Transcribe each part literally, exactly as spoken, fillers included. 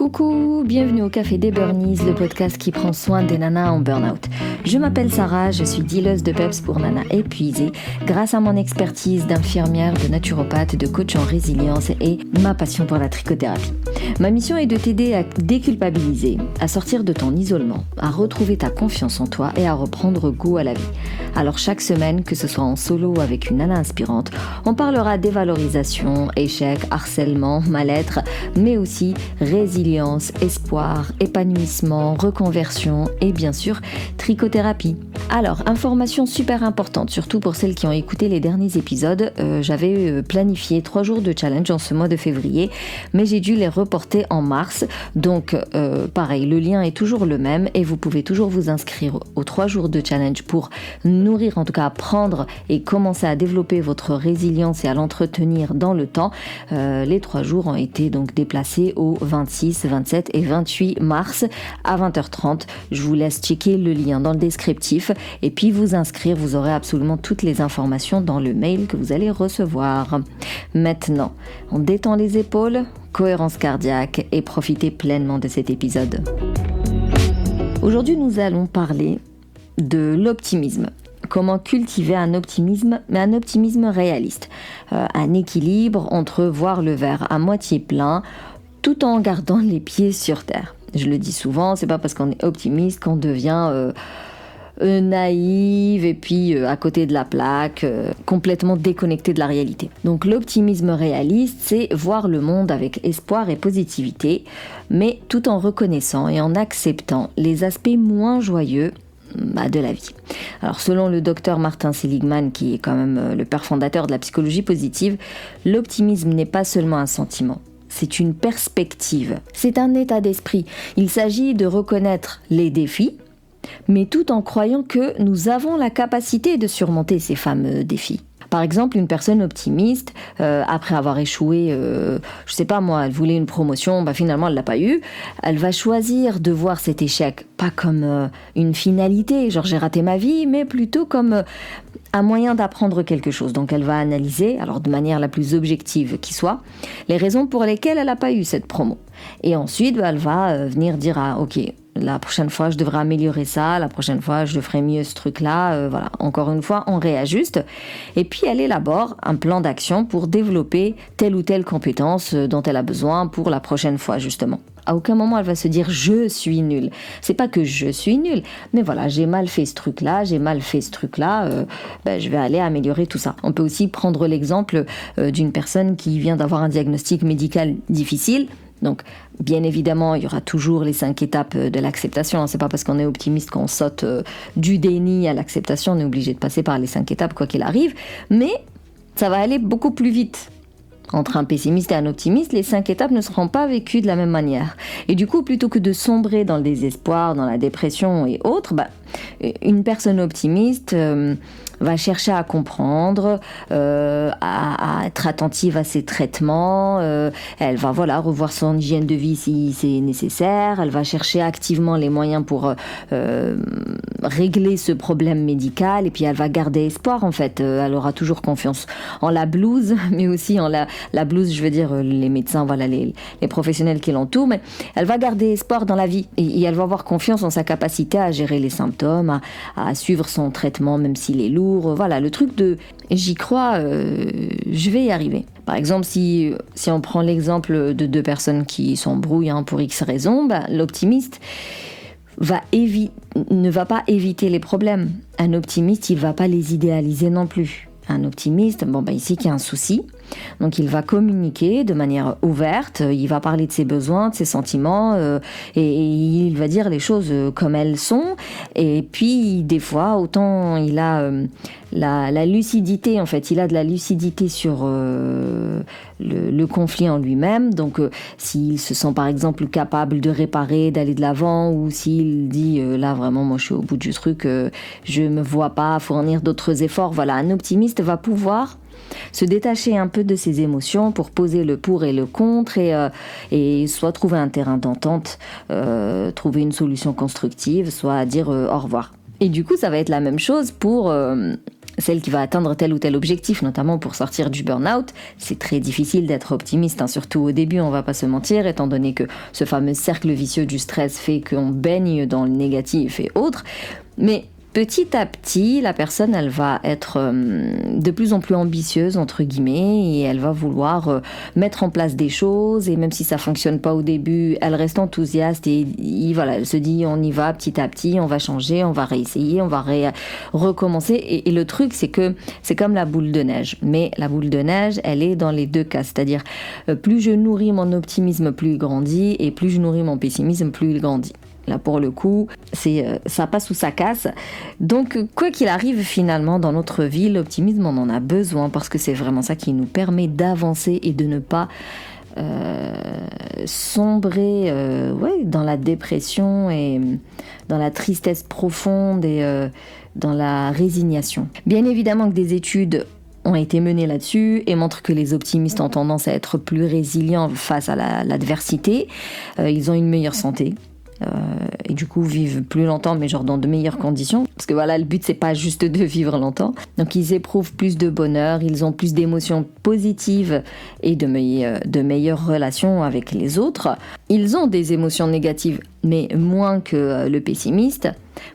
Coucou, bienvenue au Café des Burnies, le podcast qui prend soin des nanas en burn-out. Je m'appelle Sarah, je suis dealeuse de peps pour nanas épuisées grâce à mon expertise d'infirmière, de naturopathe, de coach en résilience et ma passion pour la trichothérapie. Ma mission est de t'aider à déculpabiliser, à sortir de ton isolement, à retrouver ta confiance en toi et à reprendre goût à la vie. Alors chaque semaine, que ce soit en solo ou avec une nana inspirante, on parlera dévalorisation, échec, harcèlement, mal-être, mais aussi résilience, espoir, épanouissement, reconversion et bien sûr trichothérapie. Alors, information super importante, surtout pour celles qui ont écouté les derniers épisodes, euh, j'avais planifié trois jours de challenge en ce mois de février, mais j'ai dû les reporter en mars, donc euh, pareil, le lien est toujours le même et vous pouvez toujours vous inscrire aux trois jours de challenge pour nourrir, en tout cas apprendre et commencer à développer votre résilience et à l'entretenir dans le temps. Euh, les trois jours ont été donc déplacés au vingt-six, vingt-sept et vingt-huit mars à vingt heures trente. Je vous laisse checker le lien dans le descriptif et puis vous inscrire. Vous aurez absolument toutes les informations dans le mail que vous allez recevoir. Maintenant, on détend les épaules, cohérence cardiaque et profitez pleinement de cet épisode. Aujourd'hui, nous allons parler de l'optimisme. Comment cultiver un optimisme, mais un optimisme réaliste. Euh, un équilibre entre voir le verre à moitié plein tout en gardant les pieds sur terre. Je le dis souvent, c'est pas parce qu'on est optimiste qu'on devient euh, euh, naïve et puis euh, à côté de la plaque, euh, complètement déconnecté de la réalité. Donc l'optimisme réaliste, c'est voir le monde avec espoir et positivité, mais tout en reconnaissant et en acceptant les aspects moins joyeux bah, de la vie. Alors selon le docteur Martin Seligman, qui est quand même le père fondateur de la psychologie positive, l'optimisme n'est pas seulement un sentiment. C'est une perspective, c'est un état d'esprit. Il s'agit de reconnaître les défis, mais tout en croyant que nous avons la capacité de surmonter ces fameux défis. Par exemple, une personne optimiste, euh, après avoir échoué, euh, je sais pas moi, elle voulait une promotion, bah finalement elle l'a pas eu, elle va choisir de voir cet échec pas comme euh, une finalité, genre j'ai raté ma vie, mais plutôt comme euh, un moyen d'apprendre quelque chose. Donc elle va analyser, alors de manière la plus objective qui soit, les raisons pour lesquelles elle n'a pas eu cette promo. Et ensuite, bah, elle va euh, venir dire, ah ok, la prochaine fois, je devrais améliorer ça. La prochaine fois, je ferai mieux ce truc-là. Euh, voilà. Encore une fois, on réajuste. Et puis, elle élabore un plan d'action pour développer telle ou telle compétence dont elle a besoin pour la prochaine fois, justement. À aucun moment, elle va se dire « je suis nulle ». C'est pas que je suis nulle, mais voilà, j'ai mal fait ce truc-là, j'ai mal fait ce truc-là, euh, ben, je vais aller améliorer tout ça. On peut aussi prendre l'exemple euh, d'une personne qui vient d'avoir un diagnostic médical difficile. Donc, bien évidemment, il y aura toujours les cinq étapes de l'acceptation. C'est pas parce qu'on est optimiste qu'on saute euh, du déni à l'acceptation. On est obligé de passer par les cinq étapes, quoi qu'il arrive. Mais ça va aller beaucoup plus vite. Entre un pessimiste et un optimiste, les cinq étapes ne seront pas vécues de la même manière. Et du coup, plutôt que de sombrer dans le désespoir, dans la dépression et autres, bah, une personne optimiste euh, va chercher à comprendre, euh, à, à être attentive à ses traitements, euh, elle va voilà, revoir son hygiène de vie si c'est nécessaire, elle va chercher activement les moyens pour euh, régler ce problème médical et puis elle va garder espoir en fait, elle aura toujours confiance en la blouse, mais aussi en la, la blouse, je veux dire les médecins, voilà, les, les professionnels qui l'entourent, mais elle va garder espoir dans la vie et, et elle va avoir confiance en sa capacité à gérer les symptômes, à, à suivre son traitement même s'il est lourd, voilà, le truc de j'y crois, euh, je vais y arriver. Par exemple, si, si on prend l'exemple de deux personnes qui s'embrouillent hein, pour X raisons, bah, l'optimiste va évi- ne va pas éviter les problèmes. Un optimiste, il ne va pas les idéaliser non plus. Un optimiste, bon bah ici qu'il y a un souci, donc il va communiquer de manière ouverte, il va parler de ses besoins, de ses sentiments, euh, et, et il va dire les choses comme elles sont, et puis des fois, autant il a euh, la, la lucidité, en fait, il a de la lucidité sur euh, le, le conflit en lui-même, donc euh, s'il se sent par exemple capable de réparer, d'aller de l'avant, ou s'il dit, euh, là vraiment moi je suis au bout du truc, euh, je me vois pas fournir d'autres efforts, voilà, un optimiste va pouvoir se détacher un peu de ses émotions pour poser le pour et le contre et, euh, et soit trouver un terrain d'entente, euh, trouver une solution constructive, soit dire euh, au revoir. Et du coup, ça va être la même chose pour euh, celle qui va atteindre tel ou tel objectif, notamment pour sortir du burn-out. C'est très difficile d'être optimiste, hein, surtout au début, on va pas se mentir, étant donné que ce fameux cercle vicieux du stress fait qu'on baigne dans le négatif et autres. Mais petit à petit, la personne, elle va être euh, de plus en plus ambitieuse, entre guillemets, et elle va vouloir euh, mettre en place des choses, et même si ça fonctionne pas au début, elle reste enthousiaste, et, et voilà, elle se dit, on y va petit à petit, on va changer, on va réessayer, on va ré- recommencer, et, et le truc, c'est que c'est comme la boule de neige, mais la boule de neige, elle est dans les deux cas, c'est-à-dire, euh, plus je nourris mon optimisme, plus il grandit, et plus je nourris mon pessimisme, plus il grandit. Là, pour le coup, c'est, euh, ça passe ou ça casse. Donc, quoi qu'il arrive, finalement, dans notre vie, l'optimisme, on en a besoin parce que c'est vraiment ça qui nous permet d'avancer et de ne pas euh, sombrer euh, ouais, dans la dépression et dans la tristesse profonde et euh, dans la résignation. Bien évidemment que des études ont été menées là-dessus et montrent que les optimistes ont tendance à être plus résilients face à la, l'adversité. Euh, ils ont une meilleure santé. Euh, et du coup vivent plus longtemps mais genre dans de meilleures conditions parce que voilà, le but c'est pas juste de vivre longtemps, donc ils éprouvent plus de bonheur, ils ont plus d'émotions positives et de, me- de meilleures relations avec les autres. Ils ont des émotions négatives mais moins que le pessimiste. Pourquoi ?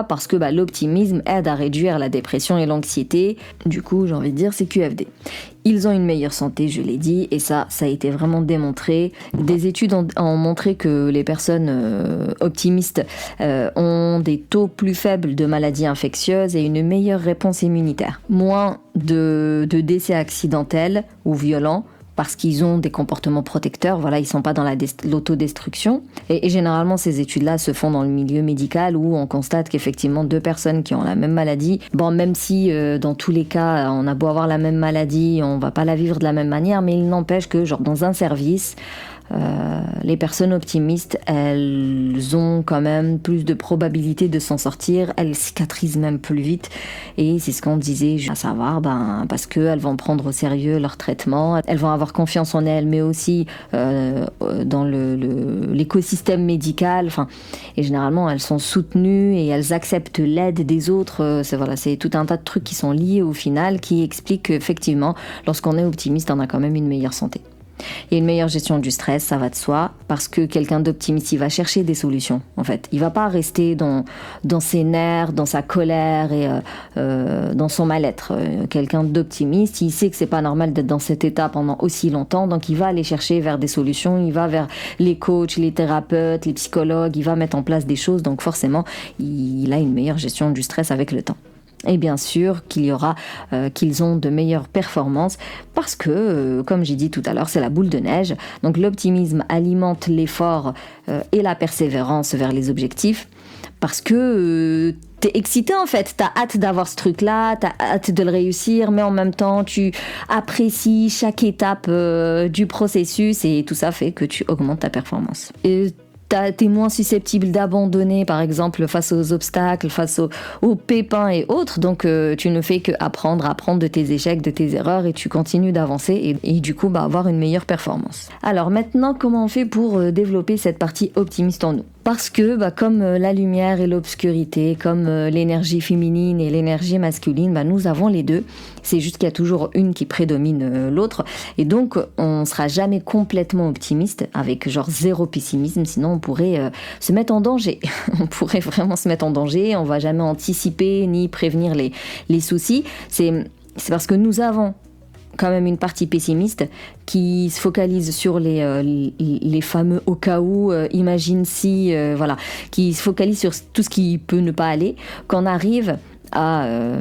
Parce que bah, l'optimisme aide à réduire la dépression et l'anxiété. Du coup, j'ai envie de dire, c'est Q F D. Ils ont une meilleure santé, je l'ai dit, et ça, ça a été vraiment démontré. Des études ont, ont montré que les personnes euh, optimistes euh, ont des taux plus faibles de maladies infectieuses et une meilleure réponse immunitaire. Moins de, de décès accidentels ou violents, parce qu'ils ont des comportements protecteurs, voilà, ils sont pas dans la dest- l'autodestruction. Et, et généralement, ces études-là se font dans le milieu médical où on constate qu'effectivement, deux personnes qui ont la même maladie, bon, même si euh, dans tous les cas, on a beau avoir la même maladie, on va pas la vivre de la même manière, mais il n'empêche que, genre, dans un service, Euh, les personnes optimistes, elles ont quand même plus de probabilité de s'en sortir, elles cicatrisent même plus vite, et c'est ce qu'on disait, à savoir, ben, parce qu'elles vont prendre au sérieux leur traitement, elles vont avoir confiance en elles, mais aussi euh, dans le, le, l'écosystème médical, enfin, et généralement elles sont soutenues et elles acceptent l'aide des autres, c'est, voilà, c'est tout un tas de trucs qui sont liés au final, qui expliquent qu'effectivement, lorsqu'on est optimiste, on a quand même une meilleure santé. Il y a une meilleure gestion du stress, ça va de soi, parce que quelqu'un d'optimiste, il va chercher des solutions, en fait. Il va pas rester dans, dans ses nerfs, dans sa colère et euh, euh, dans son mal-être. Euh, quelqu'un d'optimiste, il sait que c'est pas normal d'être dans cet état pendant aussi longtemps, donc il va aller chercher vers des solutions, il va vers les coachs, les thérapeutes, les psychologues, il va mettre en place des choses, donc forcément, il a une meilleure gestion du stress avec le temps. Et bien sûr qu'il y aura, euh, qu'ils ont de meilleures performances parce que, euh, comme j'ai dit tout à l'heure, c'est la boule de neige. Donc l'optimisme alimente l'effort euh, et la persévérance vers les objectifs parce que euh, t'es excité en fait, t'as hâte d'avoir ce truc-là, t'as hâte de le réussir, mais en même temps tu apprécies chaque étape euh, du processus et tout ça fait que tu augmentes ta performance. Et t'es moins susceptible d'abandonner, par exemple, face aux obstacles, face aux, aux pépins et autres. Donc, euh, tu ne fais qu'apprendre, apprendre de tes échecs, de tes erreurs et tu continues d'avancer et, et du coup, bah, avoir une meilleure performance. Alors maintenant, comment on fait pour euh, développer cette partie optimiste en nous ? Parce que, bah, comme euh, la lumière et l'obscurité, comme euh, l'énergie féminine et l'énergie masculine, bah, nous avons les deux. C'est juste qu'il y a toujours une qui prédomine euh, l'autre. Et donc, on ne sera jamais complètement optimiste avec genre zéro pessimisme. Sinon, on pourrait euh, se mettre en danger. On pourrait vraiment se mettre en danger. On ne va jamais anticiper ni prévenir les, les soucis. C'est, c'est parce que nous avons quand même une partie pessimiste qui se focalise sur les, euh, les, les fameux au cas où, euh, imagine si, euh, voilà, qui se focalise sur tout ce qui peut ne pas aller, qu'on arrive à euh,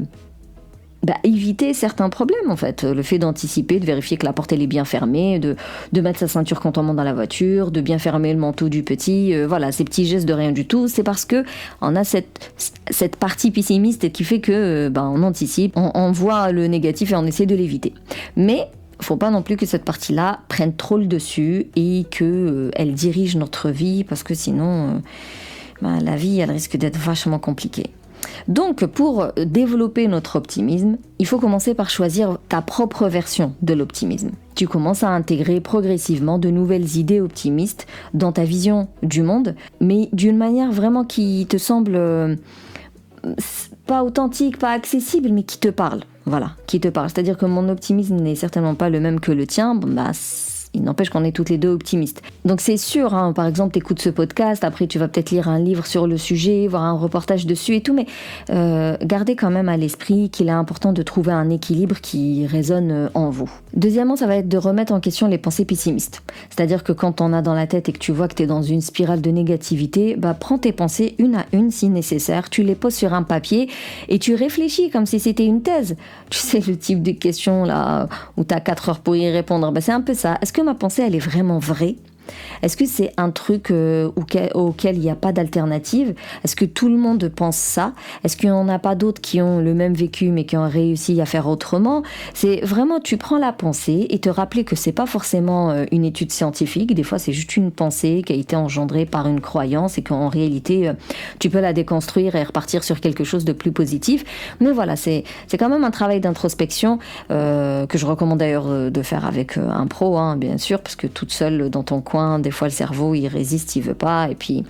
bah, éviter certains problèmes en fait. Le fait d'anticiper, de vérifier que la porte elle est bien fermée, de, de mettre sa ceinture quand on monte dans la voiture, de bien fermer le manteau du petit, euh, voilà, ces petits gestes de rien du tout, c'est parce que on a cette, cette partie pessimiste qui fait que euh, bah, on anticipe, on, on voit le négatif et on essaie de l'éviter. Mais faut pas non plus que cette partie-là prenne trop le dessus et que euh, elle dirige notre vie parce que sinon euh, bah, la vie elle risque d'être vachement compliquée. Donc, pour développer notre optimisme, il faut commencer par choisir ta propre version de l'optimisme. Tu commences à intégrer progressivement de nouvelles idées optimistes dans ta vision du monde, mais d'une manière vraiment qui te semble pas authentique, pas accessible, mais qui te parle. Voilà, qui te parle. C'est-à-dire que mon optimisme n'est certainement pas le même que le tien. Bon, bah, il n'empêche qu'on est toutes les deux optimistes. Donc c'est sûr, hein, par exemple, tu écoutes ce podcast, après tu vas peut-être lire un livre sur le sujet, voir un reportage dessus et tout, mais euh, gardez quand même à l'esprit qu'il est important de trouver un équilibre qui résonne en vous. Deuxièmement, ça va être de remettre en question les pensées pessimistes. C'est-à-dire que quand t'en as dans la tête et que tu vois que t'es dans une spirale de négativité, bah prends tes pensées une à une si nécessaire, tu les poses sur un papier et tu réfléchis comme si c'était une thèse. Tu sais, le type de question là où t'as quatre heures pour y répondre, bah c'est un peu ça. Est-ce que ma pensée, elle est vraiment vraie ? Est-ce que c'est un truc euh, auquel, auquel il n'y a pas d'alternative ? Est-ce que tout le monde pense ça ? Est-ce qu'il n'y en a pas d'autres qui ont le même vécu mais qui ont réussi à faire autrement ? C'est vraiment, tu prends la pensée et te rappeler que c'est pas forcément euh, une étude scientifique. Des fois, c'est juste une pensée qui a été engendrée par une croyance et qu'en réalité, euh, tu peux la déconstruire et repartir sur quelque chose de plus positif. Mais voilà, c'est, c'est quand même un travail d'introspection euh, que je recommande d'ailleurs de faire avec euh, un pro, hein, bien sûr, parce que toute seule dans ton coin, des fois le cerveau il résiste, il veut pas, et puis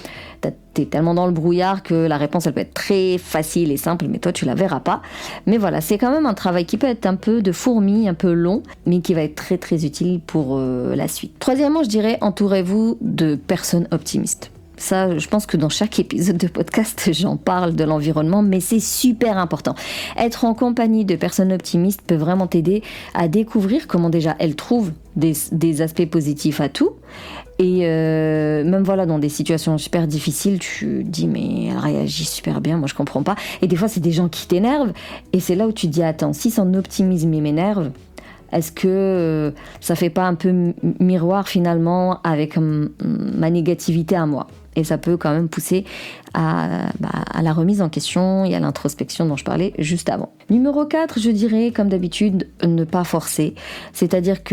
t'es tellement dans le brouillard que la réponse elle peut être très facile et simple, mais toi tu la verras pas. Mais voilà, c'est quand même un travail qui peut être un peu de fourmi, un peu long, mais qui va être très très utile pour euh, la suite. Troisièmement, je dirais, entourez-vous de personnes optimistes. Ça, je pense que dans chaque épisode de podcast, j'en parle de l'environnement, mais c'est super important. Être en compagnie de personnes optimistes peut vraiment t'aider à découvrir comment déjà elles trouvent des, des aspects positifs à tout. Et euh, même voilà, dans des situations super difficiles, tu dis mais elle réagit super bien, moi je comprends pas. Et des fois, c'est des gens qui t'énervent. Et c'est là où tu te dis attends, si son optimisme il m'énerve, est-ce que euh, ça fait pas un peu m- miroir finalement avec m- ma négativité à moi ? Et ça peut quand même pousser à, bah, à la remise en question et à l'introspection dont je parlais juste avant. Numéro quatre, je dirais, comme d'habitude, ne pas forcer. C'est-à-dire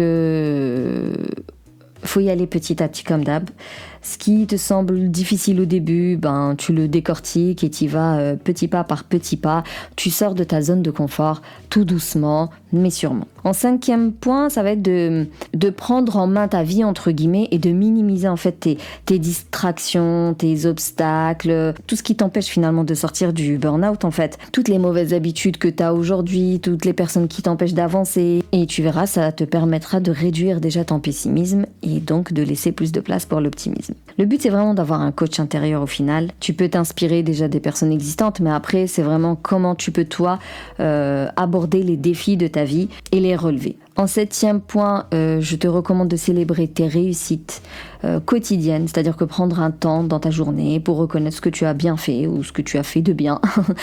que faut y aller petit à petit comme d'hab. Ce qui te semble difficile au début, ben, tu le décortiques et tu y vas euh, petit pas par petit pas. Tu sors de ta zone de confort tout doucement, mais sûrement. En cinquième point, ça va être de, de prendre en main ta vie, entre guillemets, et de minimiser en fait tes, tes distractions, tes obstacles, tout ce qui t'empêche finalement de sortir du burn-out en fait. Toutes les mauvaises habitudes que tu as aujourd'hui, toutes les personnes qui t'empêchent d'avancer. Et tu verras, ça te permettra de réduire déjà ton pessimisme et donc de laisser plus de place pour l'optimisme. Le but, c'est vraiment d'avoir un coach intérieur au final. Tu peux t'inspirer déjà des personnes existantes, mais après, c'est vraiment comment tu peux, toi, euh, aborder les défis de ta vie et les relever. En septième point, euh, je te recommande de célébrer tes réussites euh, quotidiennes, c'est-à-dire que prendre un temps dans ta journée pour reconnaître ce que tu as bien fait ou ce que tu as fait de bien.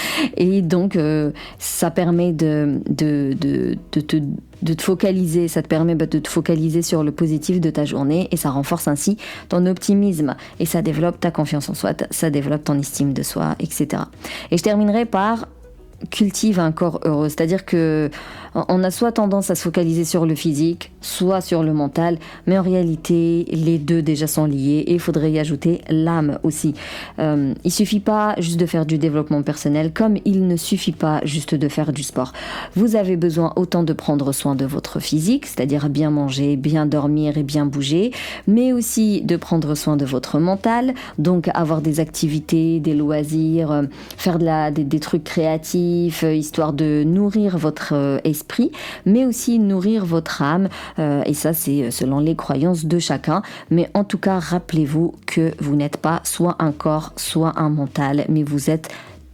Et donc, euh, ça permet de, de, de, de, te, de te focaliser, ça te permet bah, de te focaliser sur le positif de ta journée et ça renforce ainsi ton optimisme et ça développe ta confiance en soi, ça développe ton estime de soi, et cetera. Et je terminerai par cultive un corps heureux, c'est-à-dire que on a soit tendance à se focaliser sur le physique, soit sur le mental, mais en réalité, les deux déjà sont liés et il faudrait y ajouter l'âme aussi. Euh, il suffit pas juste de faire du développement personnel, comme il ne suffit pas juste de faire du sport. Vous avez besoin autant de prendre soin de votre physique, c'est-à-dire bien manger, bien dormir et bien bouger, mais aussi de prendre soin de votre mental, donc avoir des activités, des loisirs, faire de la, des, des trucs créatifs, histoire de nourrir votre esprit, mais aussi nourrir votre âme, euh, et ça c'est selon les croyances de chacun, mais en tout cas rappelez-vous que vous n'êtes pas soit un corps, soit un mental, mais vous êtes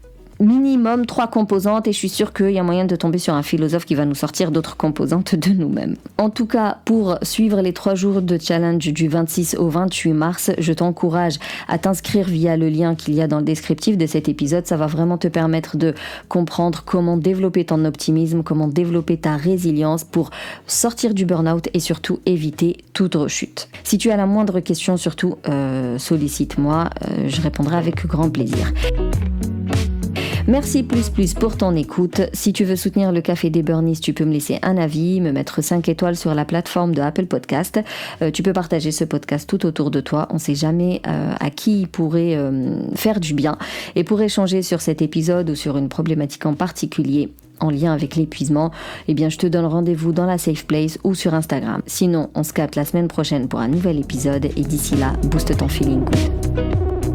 minimum trois composantes et je suis sûre qu'il y a moyen de tomber sur un philosophe qui va nous sortir d'autres composantes de nous-mêmes. En tout cas, pour suivre les trois jours de challenge du vingt-six au vingt-huit mars, je t'encourage à t'inscrire via le lien qu'il y a dans le descriptif de cet épisode. Ça va vraiment te permettre de comprendre comment développer ton optimisme, comment développer ta résilience pour sortir du burn-out et surtout éviter toute rechute. Si tu as la moindre question, surtout euh, sollicite-moi, euh, je répondrai avec grand plaisir. Merci plus plus pour ton écoute. Si tu veux soutenir le Café des Burnies, tu peux me laisser un avis, me mettre cinq étoiles sur la plateforme de Apple Podcast. Euh, tu peux partager ce podcast tout autour de toi. On ne sait jamais euh, à qui il pourrait euh, faire du bien. Et pour échanger sur cet épisode ou sur une problématique en particulier en lien avec l'épuisement, eh bien je te donne rendez-vous dans la Safe Place ou sur Instagram. Sinon, on se capte la semaine prochaine pour un nouvel épisode et d'ici là, booste ton feeling good.